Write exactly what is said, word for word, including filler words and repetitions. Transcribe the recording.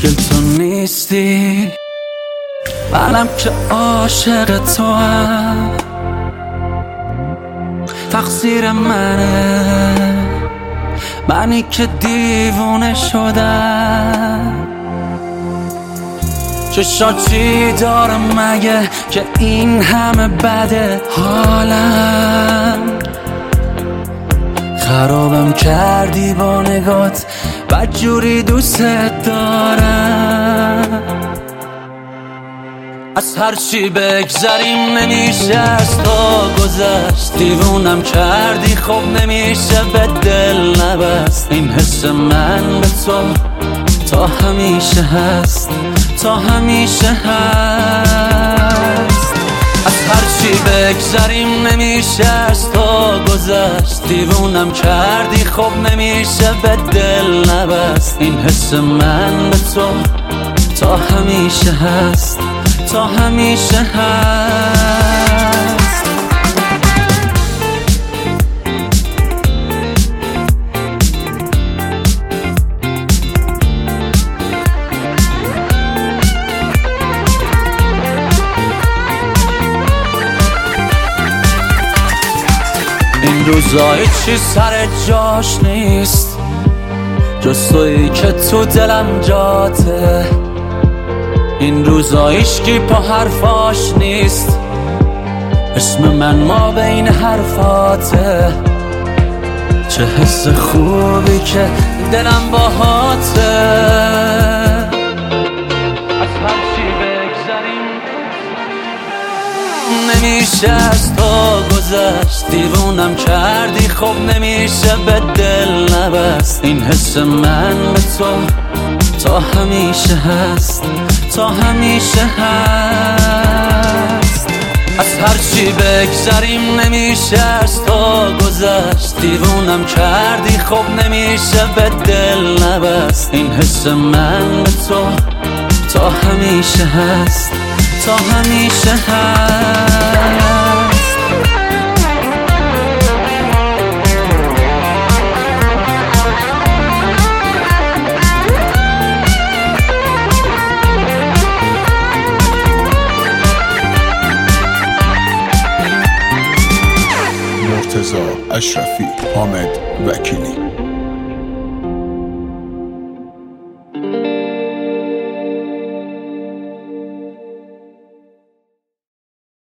مشکل تو نیستی، منم که عاشق تو هم. تقصیر منه، منی که دیوونه شدم. چشات چی دارم مگه که این همه بده حالم؟ خرابم کردی با نگات، بدجوری دوست دارم. از هرچی بگذریم نمیشه از تو گذشت. دیوونم کردی خب نمیشه به دل نبست. این حس من به تو تا همیشه هست، تا همیشه هست. از هرچی بگذریم نمیشه از تو گذشت. دیوونم کردی خب نمیشه به دل نبست. این حس من به تو تا همیشه هست، تا همیشه هست. این روزا هیچی سر جاش نیست، جز تویی که تو دلم جاته. این روزا هیچکی پا حرفاش نیست، اسم من ما بین حرفاته. چه حس خوبی که دلم باهاته. از هرچی بگذریم نمیشه از تو گذشت. دیوونم کردی خب نمیشه به دل نبست. این حس من به تو تا همیشه هست، تا همیشه هست. از هرچی بگذریم نمیشه از تو گذشت. دیوونم کردی خب نمیشه به دل نبست. این حس من به تو تا همیشه هست، تا همیشه هست. مرتضی اشرفی، حامد وکیلی.